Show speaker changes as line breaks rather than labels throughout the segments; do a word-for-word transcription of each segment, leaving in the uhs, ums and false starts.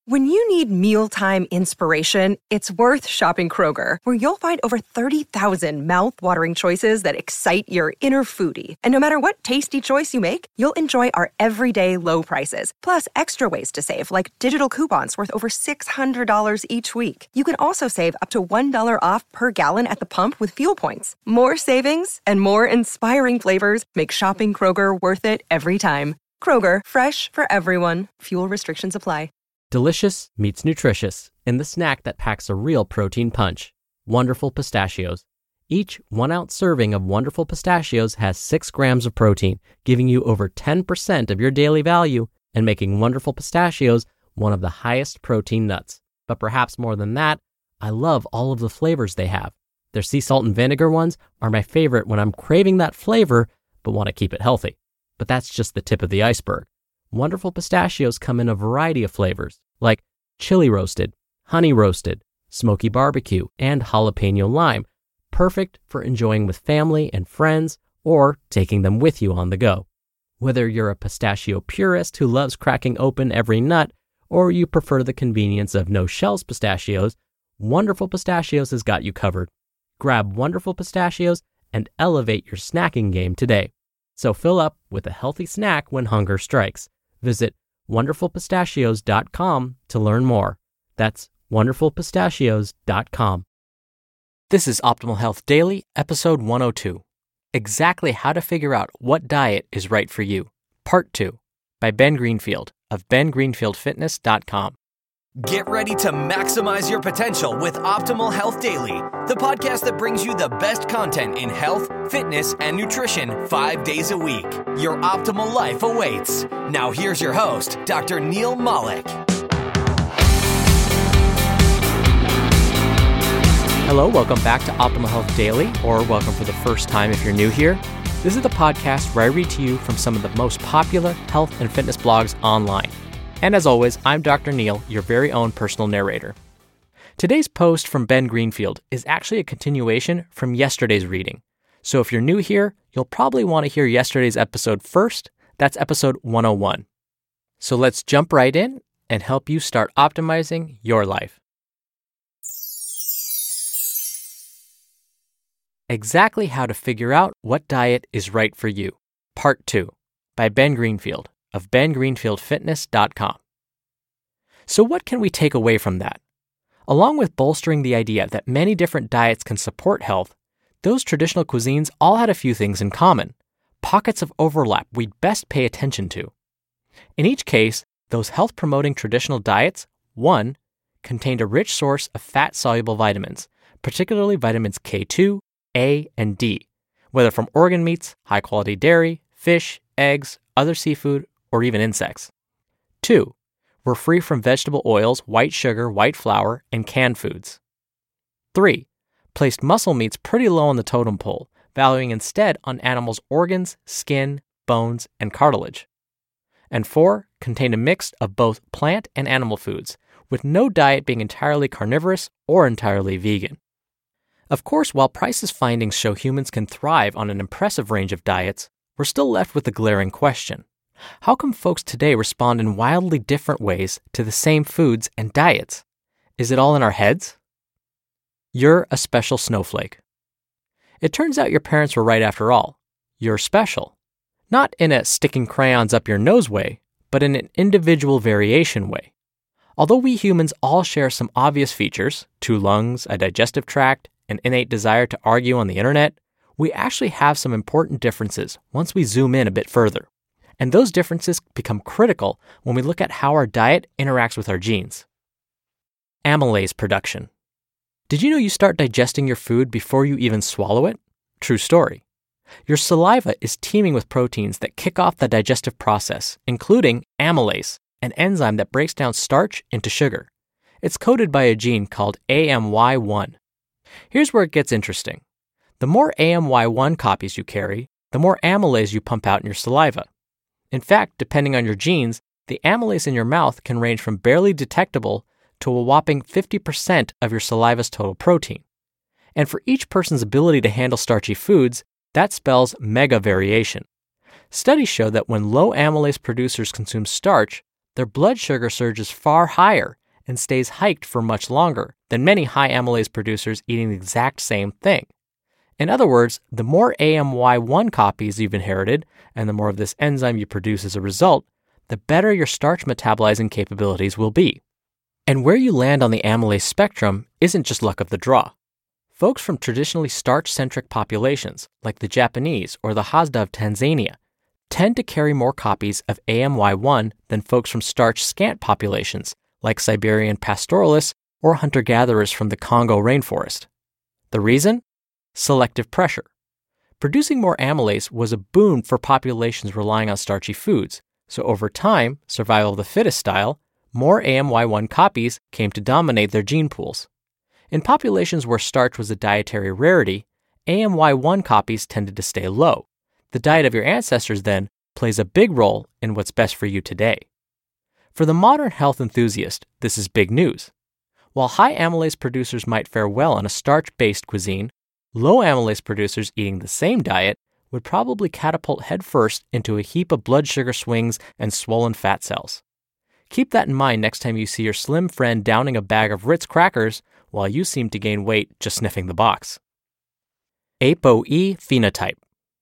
When you need mealtime inspiration, it's worth shopping Kroger, where you'll find over thirty thousand mouth-watering choices that excite your inner foodie. And no matter what tasty choice you make, you'll enjoy our everyday low prices, plus extra ways to save, like digital coupons worth over six hundred dollars each week. You can also save up to one dollar off per gallon at the pump with fuel points. More savings and more inspiring flavors make shopping Kroger worth it every time. Kroger, fresh for everyone. Fuel restrictions apply.
Delicious meets nutritious in the snack that packs a real protein punch. Wonderful Pistachios. Each one-ounce serving of Wonderful Pistachios has six grams of protein, giving you over ten percent of your daily value and making Wonderful Pistachios one of the highest protein nuts. But perhaps more than that, I love all of the flavors they have. Their sea salt and vinegar ones are my favorite when I'm craving that flavor but want to keep it healthy. But that's just the tip of the iceberg. Wonderful Pistachios come in a variety of flavors, like chili roasted, honey roasted, smoky barbecue, and jalapeno lime, perfect for enjoying with family and friends or taking them with you on the go. Whether you're a pistachio purist who loves cracking open every nut, or you prefer the convenience of no-shells pistachios, Wonderful Pistachios has got you covered. Grab Wonderful Pistachios and elevate your snacking game today. So fill up with a healthy snack when hunger strikes. Visit wonderful pistachios dot com to learn more. That's wonderful pistachios dot com. This is Optimal Health Daily, episode one oh two. Exactly how to figure out what diet is right for you. Part two, by Ben Greenfield of ben greenfield fitness dot com.
Get ready to maximize your potential with Optimal Health Daily, the podcast that brings you the best content in health, fitness, and nutrition five days a week. Your optimal life awaits. Now here's your host, Doctor Neil Malik.
Hello, welcome back to Optimal Health Daily, or welcome for the first time if you're new here. This is the podcast where I read to you from some of the most popular health and fitness blogs online. And as always, I'm Doctor Neil, your very own personal narrator. Today's post from Ben Greenfield is actually a continuation from yesterday's reading. So if you're new here, you'll probably want to hear yesterday's episode first. That's episode one oh one. So let's jump right in and help you start optimizing your life. Exactly how to figure out what diet is right for you. Part two, by Ben Greenfield of ben greenfield fitness dot com. So what can we take away from that? Along with bolstering the idea that many different diets can support health, those traditional cuisines all had a few things in common, pockets of overlap we'd best pay attention to. In each case, those health-promoting traditional diets, one, contained a rich source of fat-soluble vitamins, particularly vitamins K two, A, and D, whether from organ meats, high-quality dairy, fish, eggs, other seafood, or even insects. Two, were free from vegetable oils, white sugar, white flour, and canned foods. Three, placed muscle meats pretty low on the totem pole, valuing instead on animals' organs, skin, bones, and cartilage. And four, contained a mix of both plant and animal foods, with no diet being entirely carnivorous or entirely vegan. Of course, while Price's findings show humans can thrive on an impressive range of diets, we're still left with the glaring question. How come folks today respond in wildly different ways to the same foods and diets? Is it all in our heads? You're a special snowflake. It turns out your parents were right after all. You're special. Not in a sticking crayons up your nose way, but in an individual variation way. Although we humans all share some obvious features, two lungs, a digestive tract, an innate desire to argue on the internet, we actually have some important differences once we zoom in a bit further. And those differences become critical when we look at how our diet interacts with our genes. Amylase production. Did you know you start digesting your food before you even swallow it? True story. Your saliva is teeming with proteins that kick off the digestive process, including amylase, an enzyme that breaks down starch into sugar. It's coded by a gene called A M Y one. Here's where it gets interesting. The more A M Y one copies you carry, the more amylase you pump out in your saliva. In fact, depending on your genes, the amylase in your mouth can range from barely detectable to a whopping fifty percent of your saliva's total protein. And for each person's ability to handle starchy foods, that spells mega variation. Studies show that when low amylase producers consume starch, their blood sugar surges far higher and stays hiked for much longer than many high amylase producers eating the exact same thing. In other words, the more A M Y one copies you've inherited and the more of this enzyme you produce as a result, the better your starch metabolizing capabilities will be. And where you land on the amylase spectrum isn't just luck of the draw. Folks from traditionally starch-centric populations, like the Japanese or the Hadza of Tanzania, tend to carry more copies of A M Y one than folks from starch-scant populations, like Siberian pastoralists or hunter-gatherers from the Congo rainforest. The reason? Selective pressure. Producing more amylase was a boon for populations relying on starchy foods, so over time, survival of the fittest style, more A M Y one copies came to dominate their gene pools. In populations where starch was a dietary rarity, A M Y one copies tended to stay low. The diet of your ancestors, then, plays a big role in what's best for you today. For the modern health enthusiast, this is big news. While high amylase producers might fare well on a starch-based cuisine, low amylase producers eating the same diet would probably catapult headfirst into a heap of blood sugar swings and swollen fat cells. Keep that in mind next time you see your slim friend downing a bag of Ritz crackers while you seem to gain weight just sniffing the box. ApoE phenotype.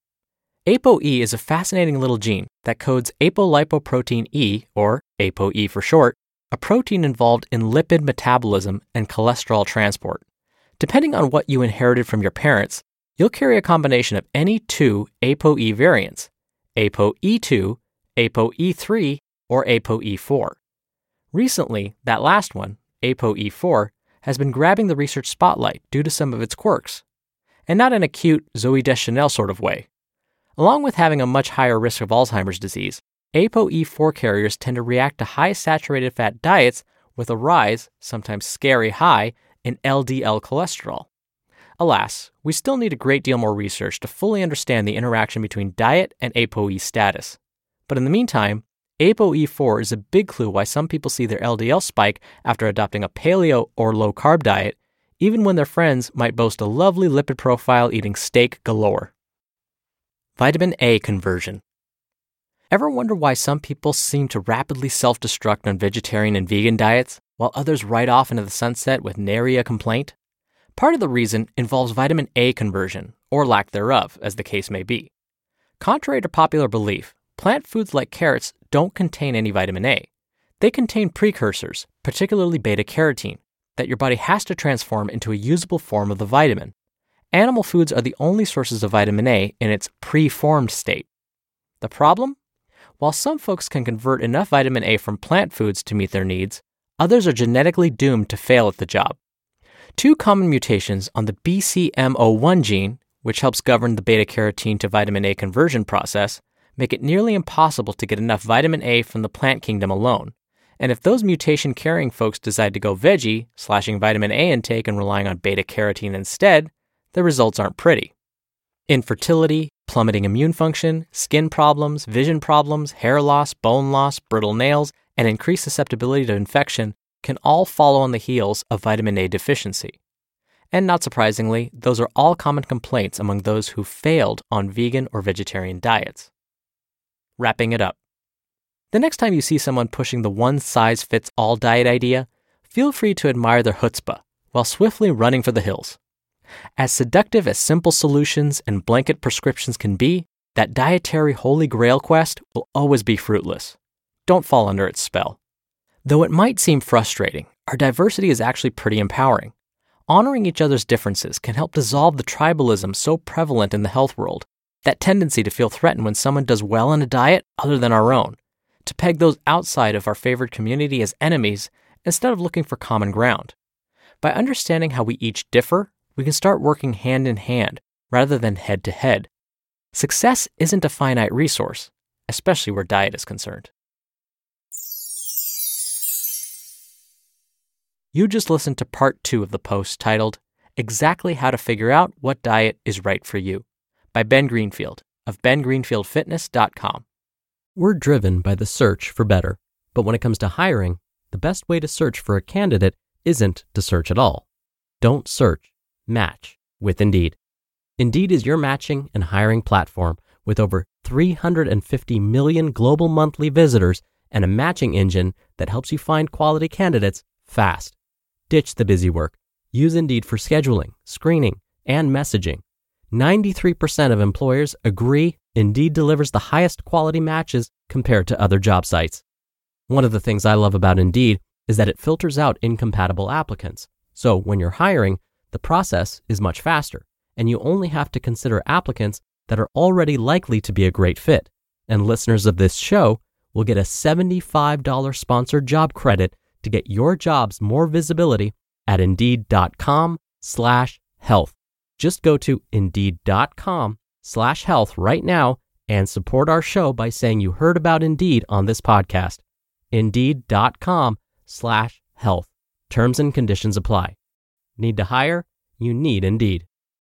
ApoE is a fascinating little gene that codes apolipoprotein E, or ApoE for short, a protein involved in lipid metabolism and cholesterol transport. Depending on what you inherited from your parents, you'll carry a combination of any two ApoE variants, ApoE two, ApoE three, or ApoE four. Recently, that last one, ApoE four, has been grabbing the research spotlight due to some of its quirks, and not in a cute Zooey Deschanel sort of way. Along with having a much higher risk of Alzheimer's disease, ApoE four carriers tend to react to high saturated fat diets with a rise, sometimes scary high, in L D L cholesterol. Alas, we still need a great deal more research to fully understand the interaction between diet and ApoE status. But in the meantime, ApoE four is a big clue why some people see their L D L spike after adopting a paleo or low-carb diet, even when their friends might boast a lovely lipid profile eating steak galore. Vitamin A conversion. Ever wonder why some people seem to rapidly self-destruct on vegetarian and vegan diets, while others ride off into the sunset with nary a complaint? Part of the reason involves vitamin A conversion, or lack thereof, as the case may be. Contrary to popular belief, plant foods like carrots don't contain any vitamin A. They contain precursors, particularly beta-carotene, that your body has to transform into a usable form of the vitamin. Animal foods are the only sources of vitamin A in its pre-formed state. The problem? While some folks can convert enough vitamin A from plant foods to meet their needs, others are genetically doomed to fail at the job. Two common mutations on the B C M O one gene, which helps govern the beta-carotene to vitamin A conversion process, make it nearly impossible to get enough vitamin A from the plant kingdom alone. And if those mutation-carrying folks decide to go veggie, slashing vitamin A intake and relying on beta-carotene instead, the results aren't pretty. Infertility, plummeting immune function, skin problems, vision problems, hair loss, bone loss, brittle nails, and increased susceptibility to infection can all follow on the heels of vitamin A deficiency. And not surprisingly, those are all common complaints among those who failed on vegan or vegetarian diets. Wrapping it up. The next time you see someone pushing the one-size-fits-all diet idea, feel free to admire their chutzpah while swiftly running for the hills. As seductive as simple solutions and blanket prescriptions can be, that dietary holy grail quest will always be fruitless. Don't fall under its spell. Though it might seem frustrating, our diversity is actually pretty empowering. Honoring each other's differences can help dissolve the tribalism so prevalent in the health world, that tendency to feel threatened when someone does well on a diet other than our own, to peg those outside of our favored community as enemies instead of looking for common ground. By understanding how we each differ, we can start working hand in hand rather than head to head. Success isn't a finite resource, especially where diet is concerned. You just listened to part two of the post titled, Exactly How to Figure Out What Diet is Right for You, by Ben Greenfield of ben greenfield fitness dot com.
We're driven by the search for better, but when it comes to hiring, the best way to search for a candidate isn't to search at all. Don't search, match with Indeed. Indeed is your matching and hiring platform with over three hundred fifty million global monthly visitors and a matching engine that helps you find quality candidates fast. Ditch the busy work. Use Indeed for scheduling, screening, and messaging. ninety-three percent of employers agree Indeed delivers the highest quality matches compared to other job sites. One of the things I love about Indeed is that it filters out incompatible applicants. So when you're hiring, the process is much faster, and you only have to consider applicants that are already likely to be a great fit. And listeners of this show will get a seventy-five dollars sponsored job credit to get your jobs more visibility at Indeed.com slash health. Just go to Indeed.com slash health right now and support our show by saying you heard about Indeed on this podcast. Indeed.com slash health. Terms and conditions apply. Need to hire? You need Indeed.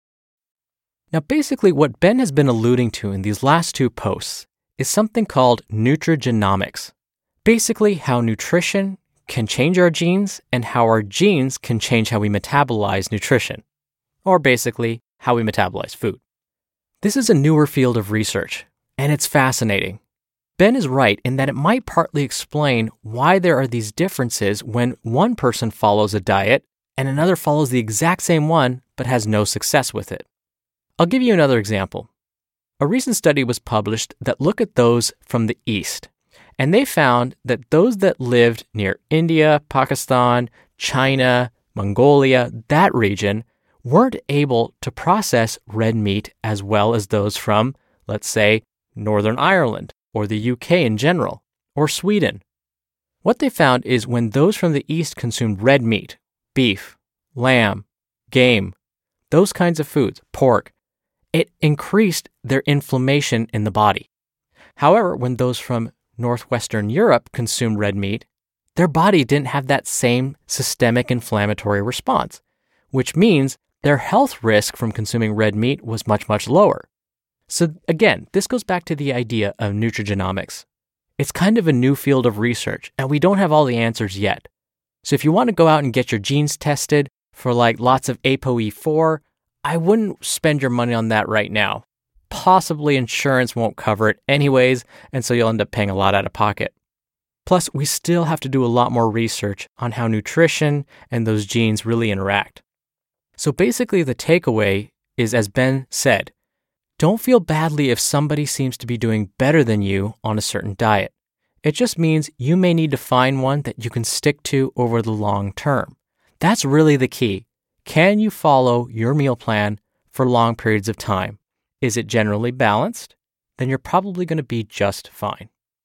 Now, basically what Ben has been alluding to in these last two posts is something called nutrigenomics. Basically how nutrition can change our genes and how our genes can change how we metabolize nutrition, or basically how we metabolize food. This is a newer field of research, and it's fascinating. Ben is right in that it might partly explain why there are these differences when one person follows a diet and another follows the exact same one but has no success with it. I'll give you another example. A recent study was published that looked at those from the East, and they found that those that lived near India, Pakistan, China, Mongolia, that region, weren't able to process red meat as well as those from, let's say, Northern Ireland, or the U K in general, or Sweden. What they found is when those from the East consumed red meat, beef, lamb, game, those kinds of foods, pork, it increased their inflammation in the body. However, when those from Northwestern Europe consumed red meat, their body didn't have that same systemic inflammatory response, which means their health risk from consuming red meat was much, much lower. So again, this goes back to the idea of nutrigenomics. It's kind of a new field of research, and we don't have all the answers yet. So if you want to go out and get your genes tested for like lots of A P O E four, I wouldn't spend your money on that right now. Possibly insurance won't cover it anyways, and so you'll end up paying a lot out of pocket. Plus, we still have to do a lot more research on how nutrition and those genes really interact. So basically the takeaway is, as Ben said, don't feel badly if somebody seems to be doing better than you on a certain diet. It just means you may need to find one that you can stick to over the long term. That's really the key. Can you follow your meal plan for long periods of time? Is it generally balanced? Then you're probably going to be just fine.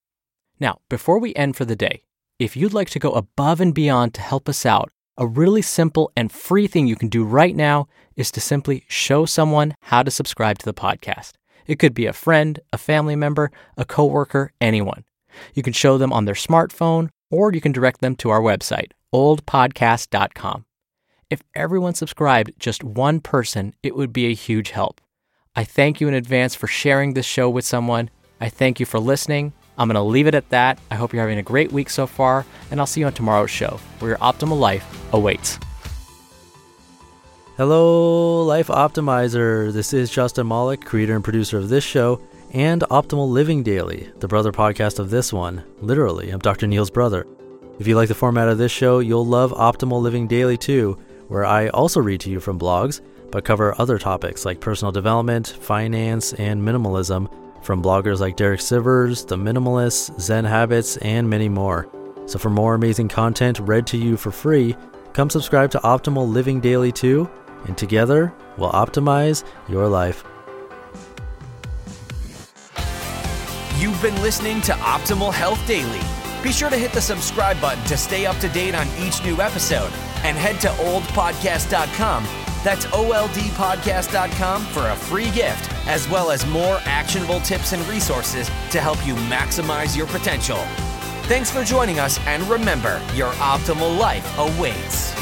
Now, before we end for the day, if you'd like to go above and beyond to help us out, a really simple and free thing you can do right now is to simply show someone how to subscribe to the podcast. It could be a friend, a family member, a coworker, anyone. You can show them on their smartphone, or you can direct them to our website, old podcast dot com. If everyone subscribed just one person, it would be a huge help. I thank you in advance for sharing this show with someone. I thank you for listening. I'm going to leave it at that. I hope you're having a great week so far, and I'll see you on tomorrow's show, where your optimal life awaits.
Hello, Life Optimizer. This is Justin Malik, creator and producer of this show, and Optimal Living Daily, the brother podcast of this one. Literally, I'm Doctor Neil's brother. If you like the format of this show, you'll love Optimal Living Daily too, where I also read to you from blogs, but cover other topics like personal development, finance, and minimalism from bloggers like Derek Sivers, The Minimalists, Zen Habits, and many more. So for more amazing content read to you for free, come subscribe to Optimal Living Daily too, and together we'll optimize your life.
You've been listening to Optimal Health Daily. Be sure to hit the subscribe button to stay up to date on each new episode, and head to old podcast dot com. That's O L D podcast dot com for a free gift, as well as more actionable tips and resources to help you maximize your potential. Thanks for joining us, and remember, your optimal life awaits.